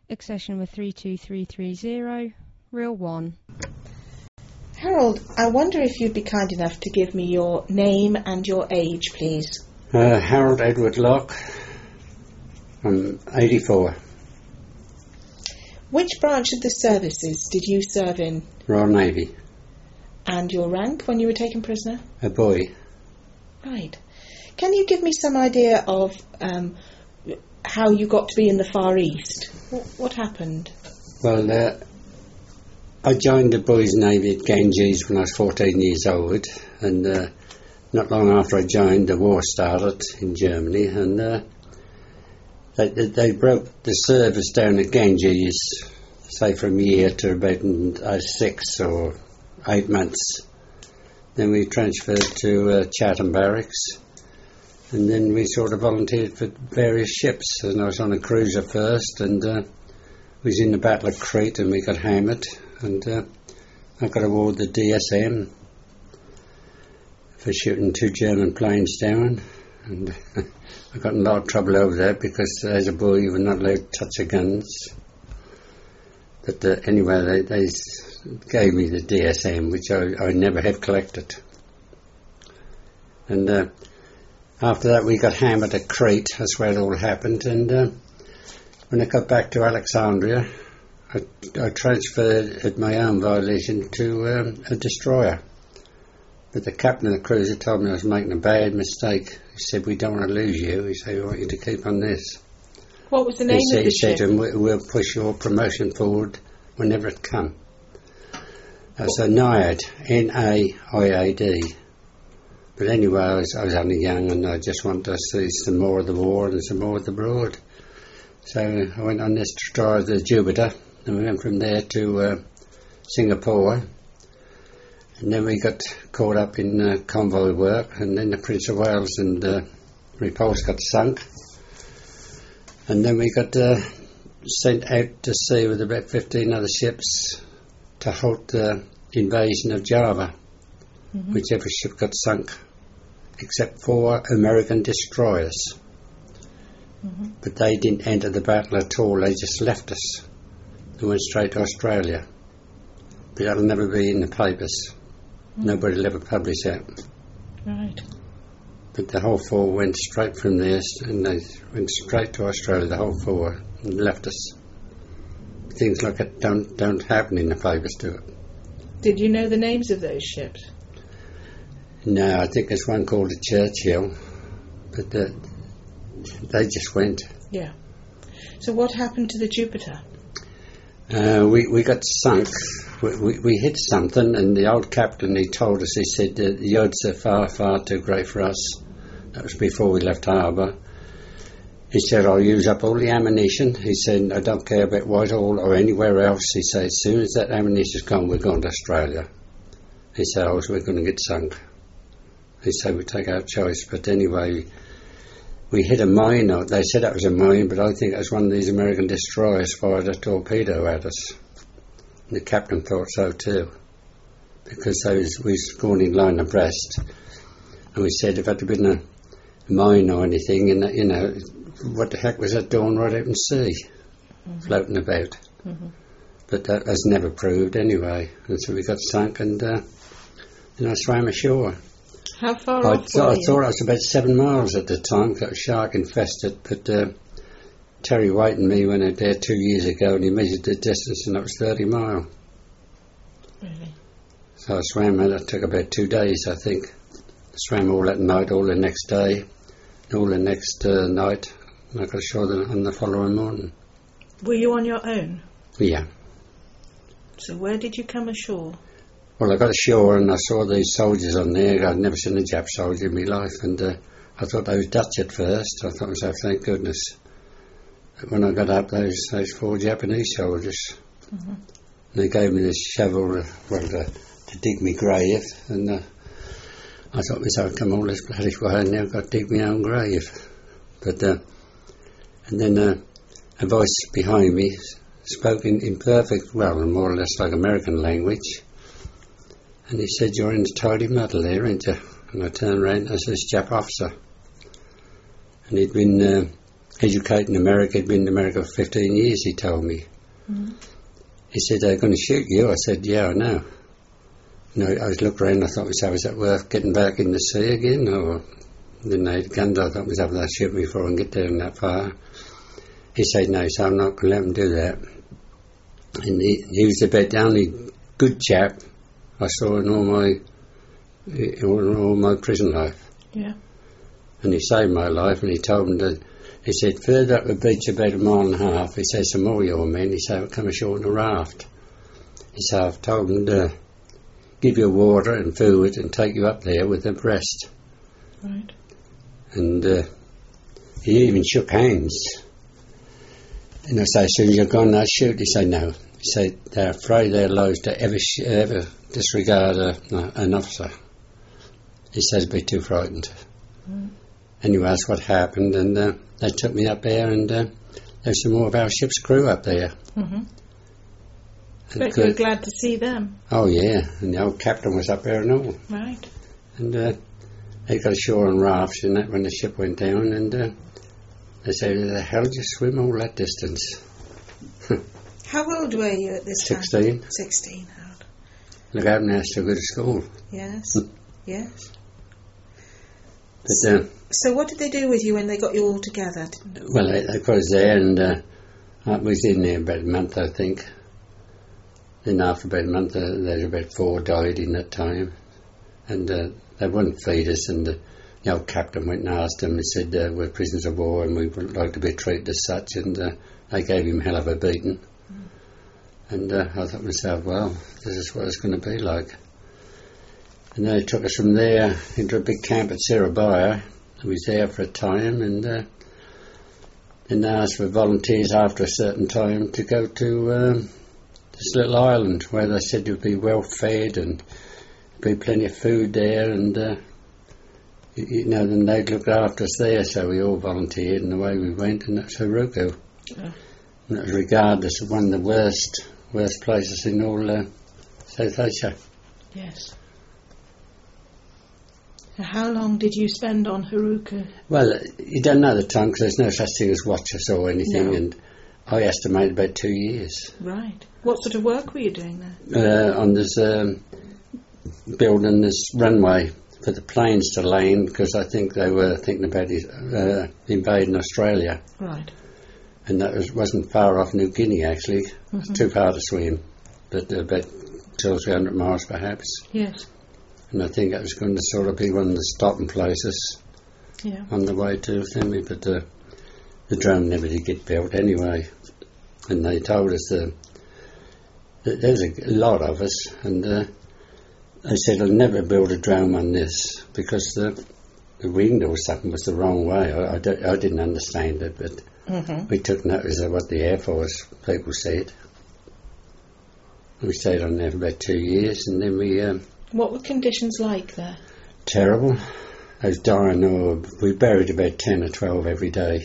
accession number 32330, reel 1. Harold, I wonder if you'd be kind enough to give me your name and your age, please. Harold Edward Locke. I'm 84. Which branch of the services did you serve in? Royal Navy. And your rank when you were taken prisoner? A boy. Right. Can you give me some idea of how you got to be in the Far East? What happened? Well, I joined the Boys' Navy at Ganges when I was 14 years old, and not long after I joined, the war started in Germany, and they broke the service down at Ganges, say from a year to about 6 or 8 months. Then we transferred to Chatham Barracks, and then we sort of volunteered for various ships, and I was on a cruiser first, and was in the Battle of Crete, and we got hammered, and I got awarded the DSM for shooting 2 German planes down, and I got in a lot of trouble over that because as a boy you were not allowed to touch the guns. But anyway, they gave me the DSM, which I never had collected. And after that we got hammered at Crete, that's where it all happened, and when I got back to Alexandria, I transferred at my own violation to a destroyer. But the captain of the cruiser told me I was making a bad mistake. He said, "We don't want to lose you." He said, "We want you to keep on this." What was the name of the ship? He said, "We'll push your promotion forward whenever it comes." That's a NIAD, N-A-I-A-D. But anyway, I was only young, and I just wanted to see some more of the war and some more of the broad. So I went on this destroyer, the Jupiter, and we went from there to Singapore. And then we got caught up in convoy work, and then the Prince of Wales and Repulse got sunk. And then we got sent out to sea with about 15 other ships to halt the invasion of Java, whichever ship got sunk, except 4 American destroyers. But they didn't enter the battle at all, they just left us and went straight to Australia. But that'll never be in the papers. Nobody will ever publish that. Right. But the whole 4 went straight from there, and they went straight to Australia, the whole 4, and left us. Things like that don't happen in the papers, do it? Did you know the names of those ships? No, I think there's one called the Churchill, but they just went. Yeah. So what happened to the Jupiter? We got sunk. We hit something, and the old captain, he told us, he said, the odds are far, far too great for us. That was before we left harbour. He said, "I'll use up all the ammunition." He said, "I don't care about Whitehall or anywhere else." He said, "As soon as that ammunition's gone, we're going to Australia." He said, "Else we're going to get sunk." He said, "We take our choice." But anyway, we hit a mine. They said that was a mine, but I think it was one of these American destroyers fired a torpedo at us. And the captain thought so too, because we was going in line abreast, and we said if it had been a mine or anything, and what the heck was that doing right out in sea, floating about? But that was never proved anyway, and so we got sunk, and I swam ashore. How far I off were you? thought I was about 7 miles at the time, got shark infested, but Terry White and me went out there 2 years ago, and he measured the distance, and it was 30 miles. Really? So I swam, and it took about 2 days, I think. I swam all that night, all the next day, all the next night, and I got ashore on the following morning. Were you on your own? Yeah. So where did you come ashore? Well, I got ashore and I saw these soldiers on there. I'd never seen a Jap soldier in my life, and I thought they was Dutch at first. I thought to myself, thank goodness. But when I got up, those 4 Japanese soldiers, they gave me this shovel to dig me grave, and I thought to myself, come all this bloody way, and now I've got to dig my own grave. But and then a voice behind me spoke in perfect, well, more or less like American language. And he said, "You're in tidy muddle there, ain't you?" And I turned round, and I said, "Jap officer." And he'd been educated in America. He'd been in America for 15 years, he told me. Mm. He said, they're going to shoot you. I said, yeah, I know. You know, I was looking around, I thought myself, is that worth getting back in the sea again? Or then they had guns, I thought myself, they'll shoot me before I can get down that far. He said, no, so I'm not going to let them do that. And he was about the only good chap I saw in all my prison life. Yeah. And he saved my life, and he told me that, he said, further up the beach about 1.5 miles, he said, some more of your men, he said, will come ashore in a raft. He said, I've told them to give you water and food and take you up there with the rest. Right. And he even shook hands. And I said, as soon as you're gone, they'll shoot. He said, no. He said, they're afraid their lives to ever disregard an officer. He said, they'd be too frightened. Mm. Anyway, that's what happened, and they took me up there, and there's some more of our ship's crew up there. Mm-hmm. But you were glad to see them. Oh, yeah, and the old captain was up there and all. Right. And they got ashore on rafts and that when the ship went down, and they said, "Who the hell did you swim all that distance?" How old were you at this 16. time? 16. Old. Look, I haven't asked to go to school. Yes. Yes. But, So what did they do with you when they got you all together? well, they got us there, and I was in there about a month, I think. Then after about a month, there's about 4 died in that time. And they wouldn't feed us, and the old captain went and asked them, and said, we're prisoners of war and we would like to be treated as such, and they gave him hell of a beating. And I thought to myself, well, this is what it's going to be like. And they took us from there into a big camp at Surabaya. I was there for a time, and then they asked for volunteers after a certain time to go to this little island where they said you'd be well fed and be plenty of food there, and then they'd look after us there. So we all volunteered, and away we went, and that's Haruku. Yeah. And it was regarded as one of the worst places in all South Asia. Yes. So how long did you spend on Haruku? Well, you don't know the time because there's no such thing as watches or anything, No. and I estimate about 2 years. Right. What sort of work were you doing there? On this building this runway for the planes to land, because I think they were thinking about invading Australia. Right. And that wasn't far off New Guinea, actually. It's too far to swim, but about 200 or 300 miles perhaps. Yes. And I think it was going to sort of be one of the stopping places Yeah. on the way to Finley, but the drone never did get built anyway. And they told us that there's a lot of us, and they said, I'll never build a drone on this, because the wind or something was the wrong way. I didn't understand it, but we took notice of what the Air Force people said. We stayed on there for about 2 years, and then we... What were conditions like there? terrible. I was dying, we buried about 10 or 12 every day.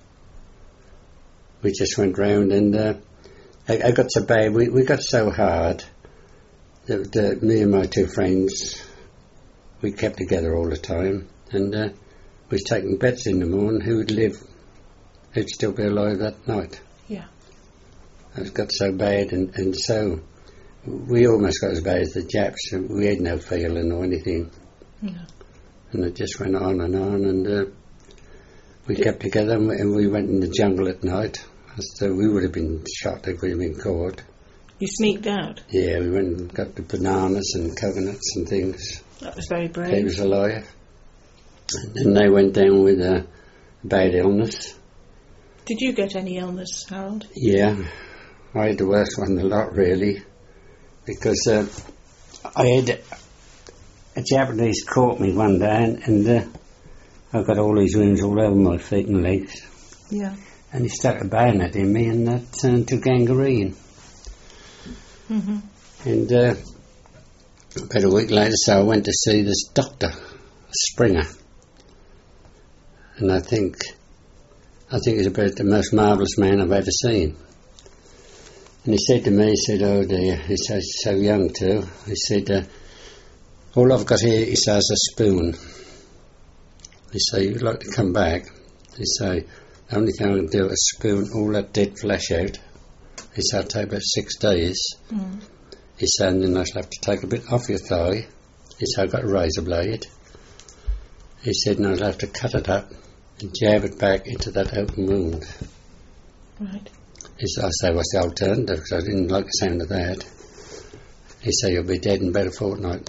We just went round, and I got so bad, we got so hard that me and my 2 friends, we kept together all the time, and we was taking bets in the morning who would live, who'd still be alive that night. Yeah. It got so bad, and so we almost got as bad as the Japs. We had no feeling or anything. No. And it just went on, and we kept together, and we went in the jungle at night. So we would have been shot if we'd been caught. You sneaked out? Yeah, we went and got the bananas and coconuts and things. That was very He brave. was alive. And then they went down with a bad illness. Did you get any illness, Harold? Yeah, I had the worst one of the lot, really, because I had a Japanese caught me one day, and I got all these wounds all over my feet and legs. Yeah. And he stuck a bayonet in me, and that turned to gangrene. Mm-hmm. And about a week later, so I went to see this doctor, Springer, and I think he's about the most marvellous man I've ever seen. And he said to me, he said, "Oh dear," he says, "so young too." He said, "All I've got here," he says, "a spoon." He said, "You'd like to come back?" He said, Only thing I can do is spoon all that dead flesh out. He said, it'll take about 6 days. He said, and then I shall have to take a bit off your thigh. He said, I've got a razor blade. He said, and I'll have to cut it up and jab it back into that open wound. Right. He said, I say, what's the alternative? Because I didn't like the sound of that. He said, you'll be dead in about a fortnight.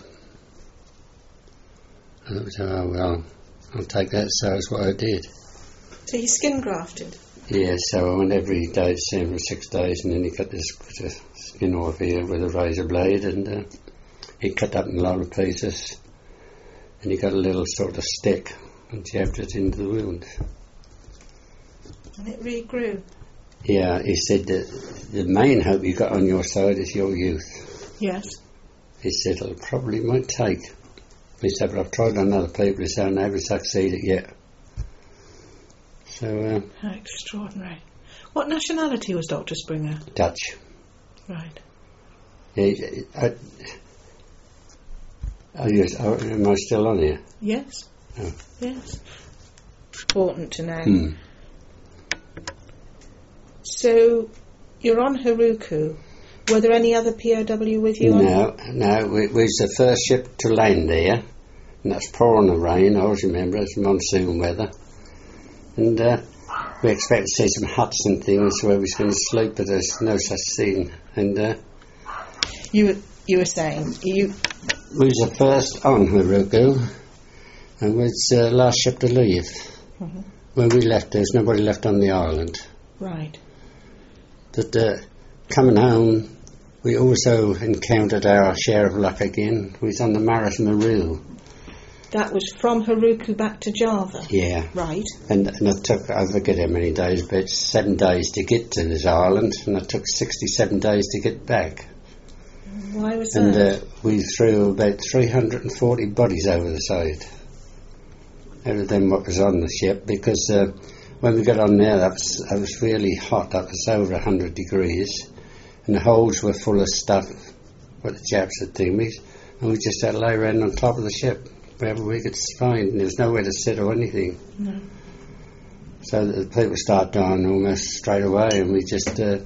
And I said, oh, well, I'll take that. So that's what I did. So you skin grafted? Yeah, so I went every day to see him for 6 days, and then he cut this bit of skin off here with a razor blade, and he cut up in a lot of pieces, and he got a little sort of stick and jabbed it into the wound. And it regrew? Yeah, he said that the main hope you got on your side is your youth. Yes. He said it probably might take. He said, but I've tried on other people, he said, I never succeeded yet. So, how extraordinary. What nationality was Dr. Springer? Dutch. Right. Yeah, am I still on here? Yes. Oh. Yes. Important to know. So, you're on Haruku. Were there any other POW with you? No, we was the first ship to land there, and that's pouring the rain. I always remember it's monsoon weather, and we expect to see some huts and things where we was going to sleep, but there's no such thing. And you were saying we was the first on Haruku, and was the last ship to leave. When we left, there was nobody left on the island. Right. But coming home, we also encountered our share of luck again. We was on the Maris Maru. That was from Haruku back to Java? Yeah. Right. And it took, I forget how many days, but 7 days to get to this island, and it took 67 days to get back. Why was that? And we threw about 340 bodies over the side. Out of them what was on the ship, because when we got on there, that was really hot. That was over 100 degrees. And the holes were full of stuff, what the Japs had given me. And we just had to lay around on top of the ship, wherever we could find. And there was nowhere to sit or anything. No. So the people started dying almost straight away. And we just, the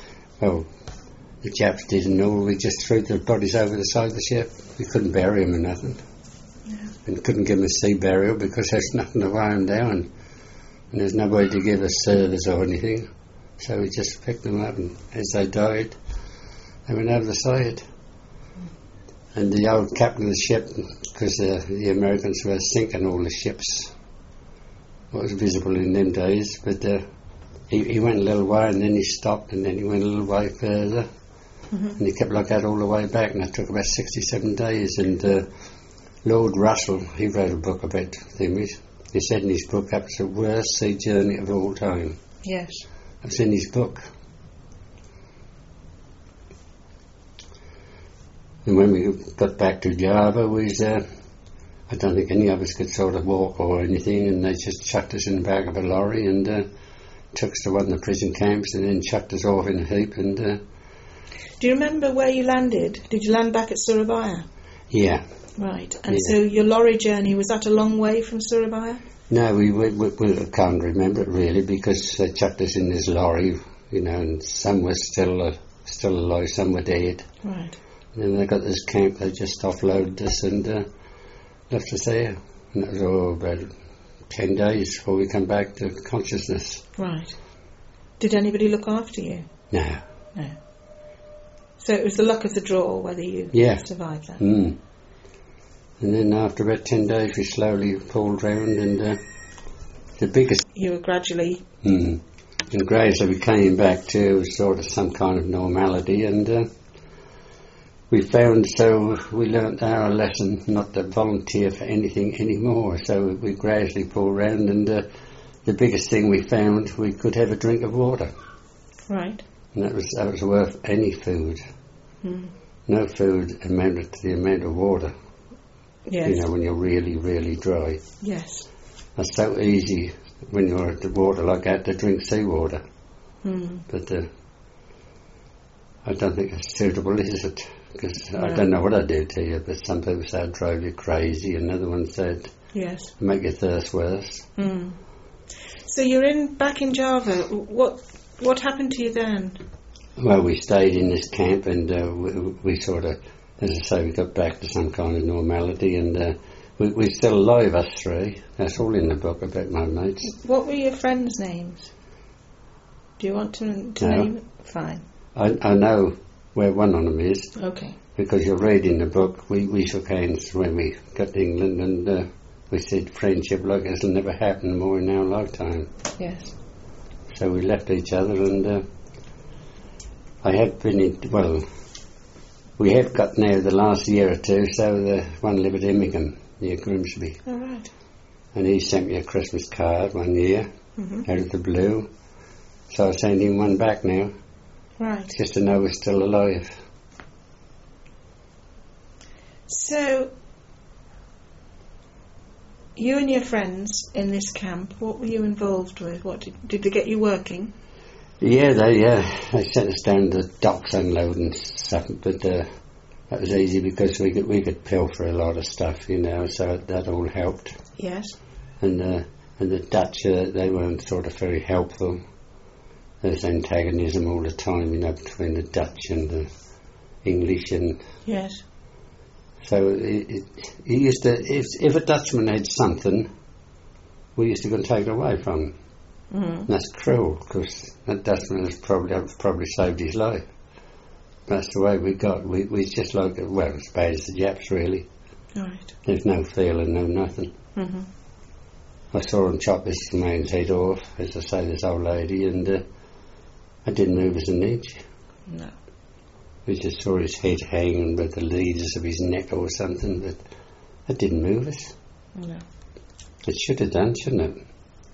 Japs didn't know. We just threw the bodies over the side of the ship. We couldn't bury them or nothing. Yeah. And couldn't give them a sea burial because there's nothing to weigh them down. And there's nobody to give us service or anything. So we just picked them up, and as they died, they went over the side. And the old captain of the ship, because the Americans were sinking all the ships, what was visible in them days, but he went a little way and then he stopped and then he went a little way further. And he kept like that all the way back, and it took about 67 days. And Lord Russell, he wrote a book about things. He said in his book, that was the worst sea journey of all time. Yes. That's in his book. And when we got back to Java, I don't think any of us could sort of walk or anything, and they just chucked us in the back of a lorry and took us to one of the prison camps and then chucked us off in a heap. And do you remember where you landed? Did you land back at Surabaya? Yeah. Right. And Yeah. so your lorry journey, was that a long way from Surabaya? No, we can't remember it really, because they chucked us in this lorry, and some were still alive, some were dead. Right. And then they got this camp, they just offloaded us and left us there. And that was all about 10 days before we come back to consciousness. Right. Did anybody look after you? No. No. So it was the luck of the draw whether you survived that. Mm. And then after about 10 days we slowly pulled round, and the biggest... You were gradually... And gradually we came back to sort of some kind of normality, and we learnt our lesson not to volunteer for anything anymore. So we gradually pulled round, and the biggest thing we found, we could have a drink of water. Right. And that was worth any food. No food amounted to the amount of water. Yes. When you're really, really dry. Yes. That's so easy when you're at the water like that to drink seawater. But I don't think it's suitable, is it? Because I don't know what I do to you, but some people say I drive you crazy, and other ones said yes, make your thirst worse. So you're back in Java. What happened to you then? Well, we stayed in this camp, and we sort of, as I say, we got back to some kind of normality, and we're still alive, us three. That's all in the book about my mates. What were your friends' names? Do you want to name it? Fine. I know where one of them is. Okay. Because you'll read in the book, we shook hands when we got to England, and we said friendship like this will never happen more in our lifetime. Yes. So we left each other, and I have been we have got now the last year or two, so the one lived at Immingham near Grimsby. All right. And he sent me a Christmas card one year, out of the blue. So I sent him one back now. Right. Just to know we're still alive. So, you and your friends in this camp, what were you involved with? What did they get you working? Yeah, they sent us down to the docks unloading stuff, but that was easy because we could pilfer a lot of stuff, so that all helped. Yes. And the Dutch, they weren't sort of very helpful. There's antagonism all the time, between the Dutch and the English, and yes. so he used to. If a Dutchman had something, we used to go and take it away from him. Mm. That's cruel, because that Dutchman has probably saved his life. That's the way we got. We just like, well, as bad as the Japs, really. Right. There's no feeling, no nothing. Mm-hmm. I saw him chop this man's head off, as I say, this old lady, and I didn't move as an inch. No. We just saw his head hanging with the leaders of his neck or something, but it didn't move us. No. It should have done, shouldn't it?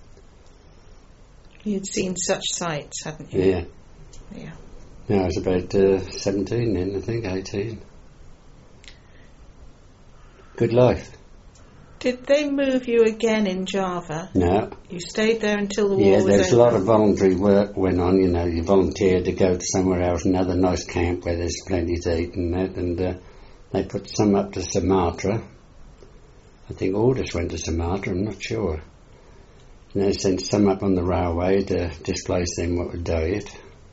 You'd seen such sights, hadn't you? Yeah. Yeah. No, I was about 17 then, I think, 18. Good life. Did they move you again in Java? No. You stayed there until the war was over? Yeah, there's a lot of voluntary work went on, you volunteered to go to somewhere else, another nice camp where there's plenty to eat and that, and they put some up to Sumatra. I think Aldous went to Sumatra, I'm not sure. And they sent some up on the railway to displace them what would diet.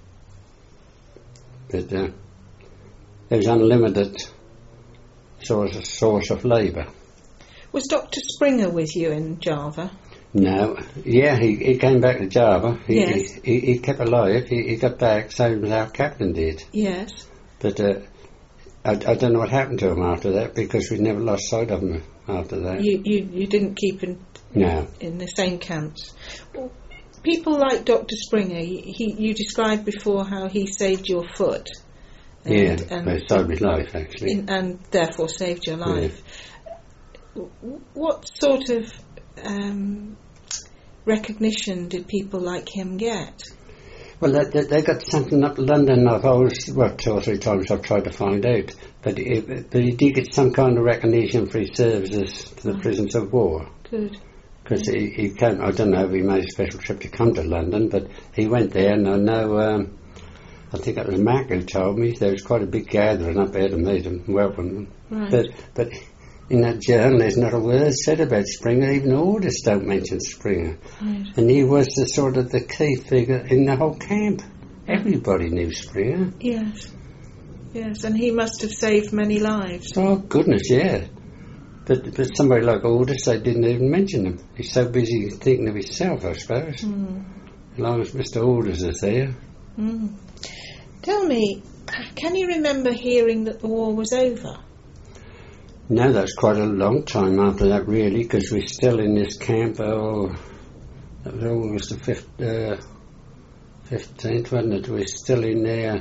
But there was unlimited source of labour. Was Dr. Springer with you in Java? No. Yeah, he came back to Java. Yes. He kept alive. He got back, same as our captain did. Yes. But I don't know what happened to him after that, because we never lost sight of him after that. You didn't keep in the same camps. Well, people like Dr. Springer, you described before how he saved your foot. And saved his life, actually. And therefore saved your life. Yeah. What sort of recognition did people like him get? Well, they got something up in London. I've always, 2 or 3 times I've tried to find out. But he did get some kind of recognition for his services to the prisoners of war. Good. Because he came, I don't know if he made a special trip to come to London, but he went there, and I know, I think it was Mac who told me there was quite a big gathering up there to meet him, welcome him. Right. But in that journal there's not a word said about Springer. Even Aldous don't mention Springer. Right. And he was the sort of the key figure in the whole camp. Everybody knew Springer. Yes. Yes, and he must have saved many lives. Oh goodness, yeah. But somebody like Aldous, they didn't even mention him. He's so busy thinking of himself, I suppose. As long as Mr. Aldous is there. Tell me, can you remember hearing that the war was over? No, that's quite a long time after that, really, because we're still in this camp. That was August the 15th, wasn't it? We're still in there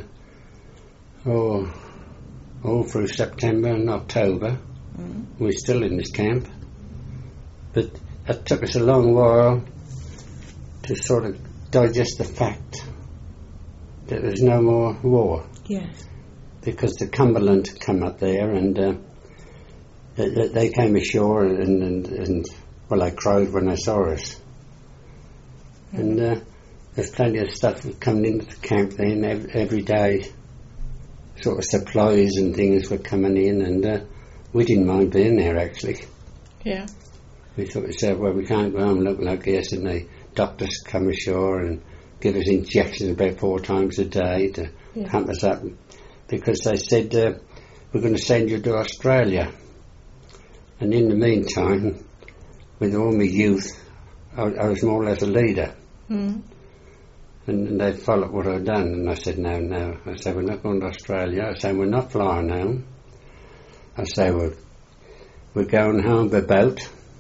all through September and October. We're still in this camp. But it took us a long while to sort of digest the fact that there's no more war. Yes. Because the Cumberland come up there, and they came ashore, and they crowed when they saw us. And there's plenty of stuff coming into the camp then. Every day sort of supplies and things were coming in, and we didn't mind being there, actually. Yeah. We thought to ourselves, well, we can't go home looking like this, and doctors come ashore and give us injections about 4 times a day to pump us up, because they said, we're going to send you to Australia. And in the meantime, with all my youth, I was more or less a leader. Mm. And they followed what I'd done, and I said, no. I said, we're not going to Australia. I said, we're not flying home. I said, we're going home by boat.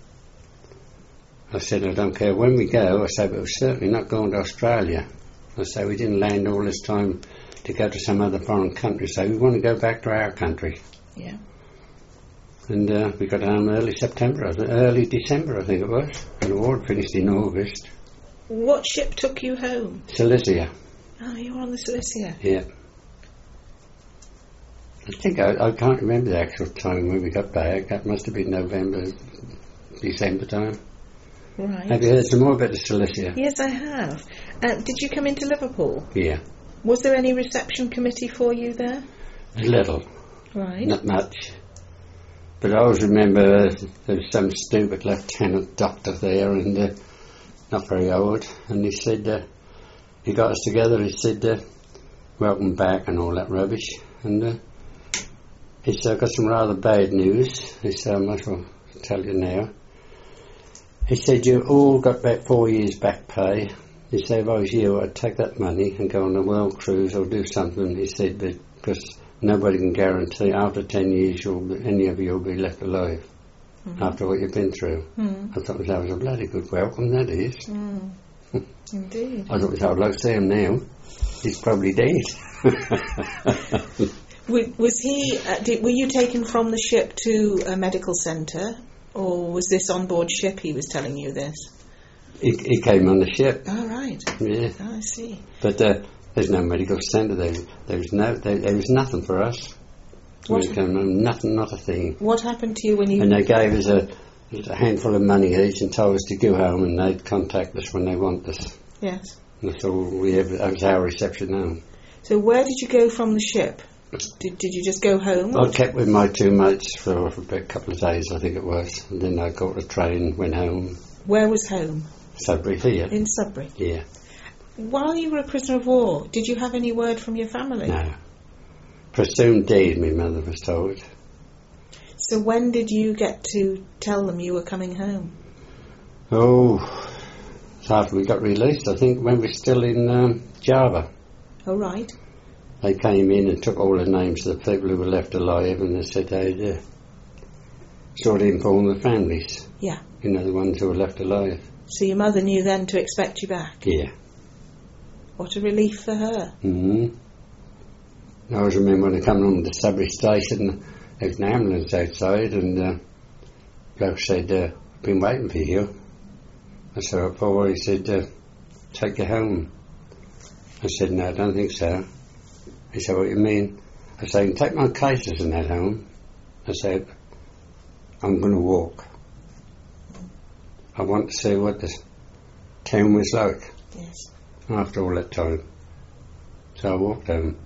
I said, I don't care when we go. I said, but we're certainly not going to Australia. I said, we didn't land all this time to go to some other foreign country, so we want to go back to our country. Yeah. And we got home early December, I think it was, and the war finished in August. What ship took you home? Cilicia. Oh, you were on the Cilicia. Yeah. I think I can't remember the actual time when we got back. That must have been November, December time. Right. Have you heard some more about the Cilicia? Yes, I have. Did you come into Liverpool? Yeah. Was there any reception committee for you there? A little. Right. Not much. But I always remember there was some stupid lieutenant doctor there, and not very old, and he said, he got us together, he said, welcome back and all that rubbish, and he said, I've got some rather bad news. He said, I might as well tell you now. He said, you all got about 4 years back pay. He said, if I was you, I'd take that money and go on a world cruise or do something. He said, because nobody can guarantee after 10 years any of you will be left alive after what you've been through. I thought that was a bloody good welcome, that is. Indeed. I thought I'd like to see him now. He's probably dead. Was he? Were you taken from the ship to a medical centre, or was this on board ship? He was telling you this. He came on the ship. Oh, right. Yeah. Oh, I see. But there's no medical centre. There was nothing for us. What? We came home, nothing, not a thing. What happened to you when you? And they gave us a handful of money each and told us to go home, and they'd contact us when they want us. Yes. And that's all we ever. That was our reception home. So where did you go from the ship? Did you just go home? I kept with my 2 mates for about a couple of days, I think it was, and then I got a train, went home. Where was home? Sudbury here. In Sudbury. Yeah. While you were a prisoner of war, did you have any word from your family? No. Presumed dead, my mother was told. So when did you get to tell them you were coming home? Oh, it's after we got released, I think, when we were still in Java. Oh, right. They came in and took all the names of the people who were left alive, and they said they'd sort of inform the families. Yeah. You know, the ones who were left alive. So your mother knew then to expect you back? Yeah. What a relief for her. I always remember when I come home to the Sudbury station, there was an ambulance outside, and the bloke said, I've been waiting for you. I said, what for? He said, take you home. I said, no, I don't think so. He said, what do you mean? I said, I can take my cases in that home. I said, I'm going to walk. I want to see what the town was like. Yes. After all that time. So I walked home.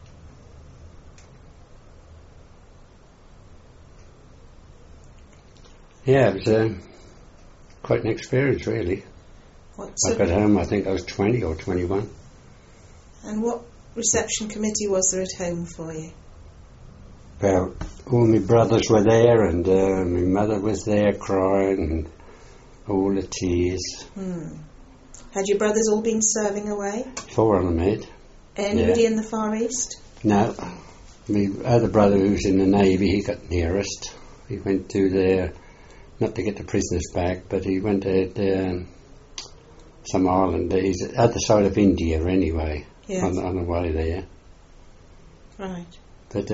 Yeah, it was quite an experience, really. I got home, I think I was 20 or 21. And what reception committee was there at home for you? Well, all my brothers were there, and my mother was there crying, and all the tears. Had your brothers all been serving away? 4 of them had. Anybody in the Far East? No. My other brother, who was in the Navy, he got nearest. He went to there, not to get the prisoners back, but he went to some island. He's at the other side of India anyway, yes. on the way there. Right. But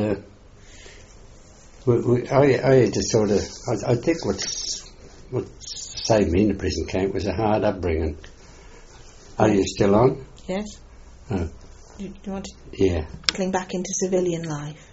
I had to sort of, I think what saved me in the prison camp was a hard upbringing. Are you still on? Yes. Oh. Do you want to Yeah. cling back into civilian life?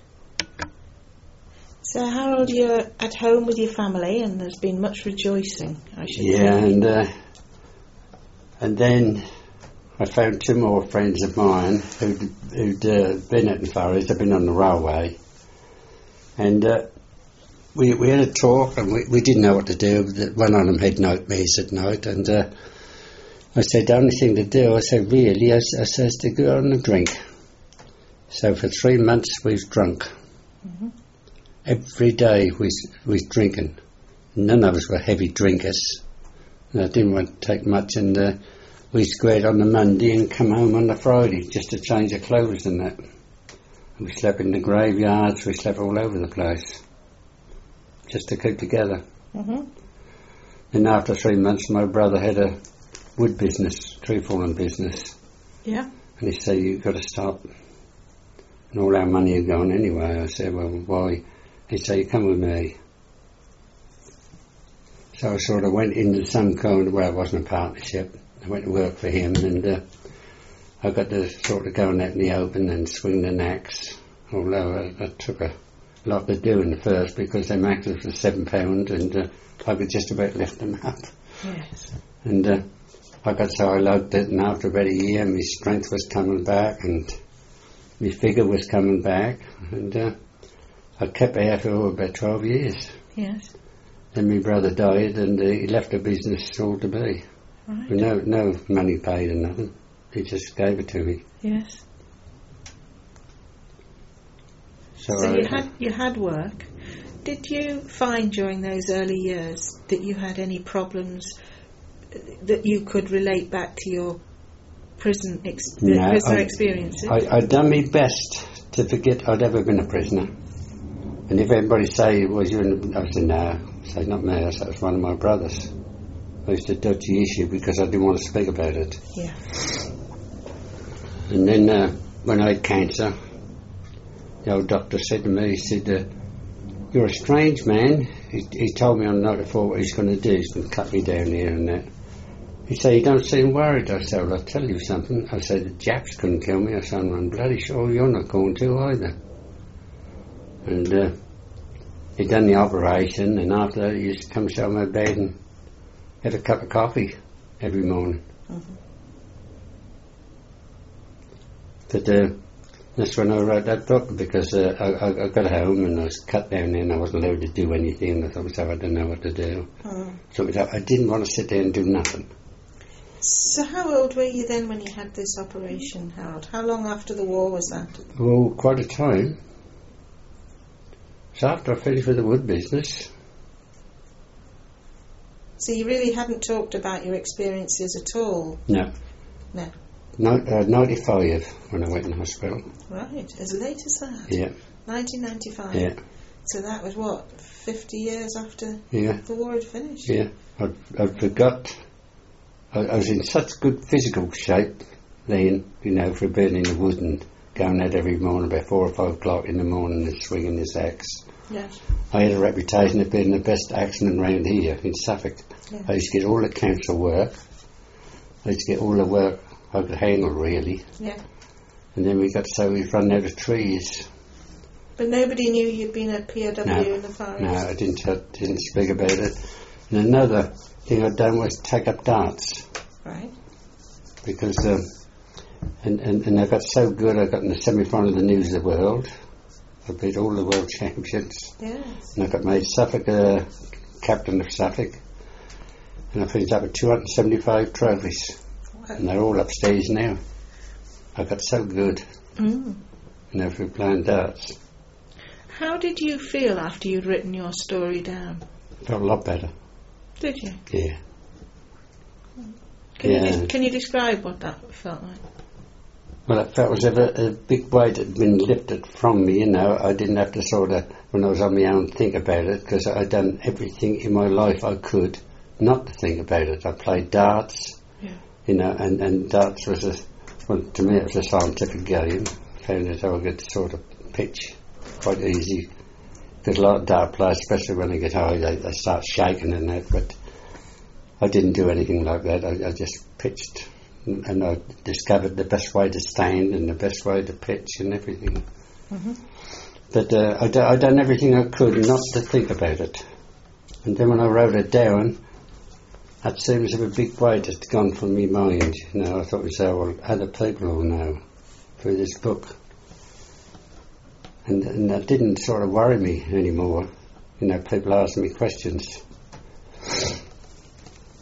So, Harold, you're at home with your family, and there's been much rejoicing, I should say. Yeah, and then I found 2 more friends of mine who'd been at the Far East. They'd been on the railway, and we had a talk, and we didn't know what to do. One of them had nightmares at night, and I said, the only thing to do, I said, really, I says, to go on a drink. So for 3 months we was drunk. Mm-hmm. Every day we was drinking. None of us were heavy drinkers. And I didn't want to take much, and we squared on the Monday and come home on the Friday just to change our clothes and that. We slept in the graveyards, we slept all over the place, just to keep together. Mm-hmm. And after 3 months my brother had a wood business, tree falling business. Yeah. And he said, you've got to stop. And all our money had gone anyway. I said, well, why? He said, you come with me. So I sort of went into some kind of, well, it wasn't a partnership. I went to work for him, and I got to sort of go out in the open and swing an axe. Although it took a lot to do in the first, because them axes were £7 and I could just about lift them up. Yes. And I got so I loved it, and after about a year my strength was coming back and my figure was coming back, and I kept there for about 12 years. Yes. Then my brother died, and he left the business all to me. Right. With no money paid or nothing. He just gave it to me. Yes. So So you had work. Did you find during those early years that you had any problems that you could relate back to your prisoner experiences? I'd done my best to forget I'd ever been a prisoner. And if everybody say, was you in, I said, no. I said, not me. I said, it was one of my brothers. I used to dodge the issue because I didn't want to speak about it. Yeah. And then when I had cancer, the old doctor said to me, he said, you're a strange man. He told me on the night before what he's going to do. He's going to cut me down here and that. He said, you don't seem worried. I said, well, I'll tell you something. I said, the Japs couldn't kill me. I said, I'm bloody sure you're not going to either. And he'd done the operation, and after that he used to come sit on my bed and have a cup of coffee every morning. Mm-hmm. But that's when I wrote that book, because I got home and I was cut down there and I wasn't allowed to do anything. I thought, I didn't know what to do. Mm. So I didn't want to sit there and do nothing. So how old were you then when you had this operation, Harold? How long after the war was that? Well, quite a time. So after I finished with the wood business. So you really hadn't talked about your experiences at all? No. No. 95 when I went in hospital. Right, as late as that? Yeah. 1995? Yeah. So that was what, 50 years after Yeah. the war had finished? Yeah. I forgot. I was in such good physical shape then, for being in the wood and going out every morning about 4 or 5 o'clock in the morning and swinging this axe. Yes. I had a reputation of being the best axeman round here in Suffolk. Yeah. I used to get all the council work. I used to get all the work I could handle, really. Yeah. And then we got so we was running out of trees. But nobody knew you'd been a POW in the Far East? No, I didn't speak about it. And another thing I'd done was take up darts. Right. Because, and I got so good, I got in the semi-final of the News of the World. I beat all the world champions. Yes. And I got made Suffolk, captain of Suffolk. And I finished up with 275 trophies. Wow. And they're all upstairs now. I got so good, for playing darts. How did you feel after you'd written your story down? Felt a lot better. Did you? Yeah. Can you describe what that felt like? Well, it felt as if a big weight had been lifted from me, I didn't have to sort of, when I was on my own, think about it, because I'd done everything in my life I could not to think about it. I played darts, and darts was to me it was a scientific game. I found that I could sort of pitch quite easy, because a lot of dart players, especially when they get high, they start shaking and that, but I didn't do anything like that. I just pitched. And I discovered the best way to stand and the best way to pitch and everything. Mm-hmm. But I done everything I could not to think about it. And then when I wrote it down, it seemed as if a big weight had gone from my mind. I thought, well, other people will know through this book. And that didn't sort of worry me anymore. People asking me questions.